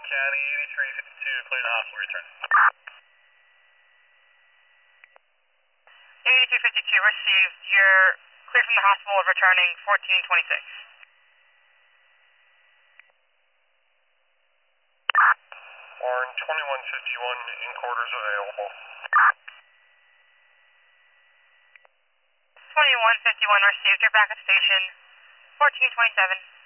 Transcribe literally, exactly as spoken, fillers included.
County, eighty-three fifty-two, clear to hospital, return. eighty-two fifty-two, received. You're cleared from the hospital, returning fourteen twenty-six. Warren, twenty-one fifty-one, in quarters available. twenty-one fifty-one, received. You're back at station fourteen twenty-seven.